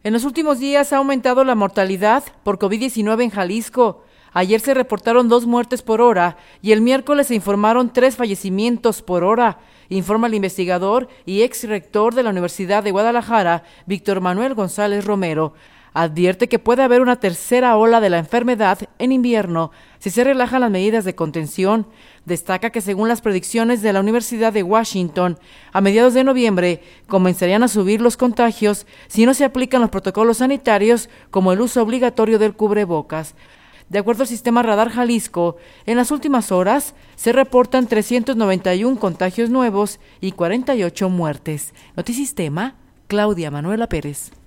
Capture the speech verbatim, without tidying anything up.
En los últimos días ha aumentado la mortalidad por COVID diecinueve en Jalisco. Ayer se reportaron dos muertes por hora y el miércoles se informaron tres fallecimientos por hora, informa el investigador y ex rector de la Universidad de Guadalajara, Víctor Manuel González Romero. Advierte que puede haber una tercera ola de la enfermedad en invierno si se relajan las medidas de contención. Destaca que según las predicciones de la Universidad de Washington, a mediados de noviembre comenzarían a subir los contagios si no se aplican los protocolos sanitarios como el uso obligatorio del cubrebocas. De acuerdo al sistema Radar Jalisco, en las últimas horas se reportan trescientos noventa y uno contagios nuevos y cuarenta y ocho muertes. Notisistema, Claudia Manuela Pérez.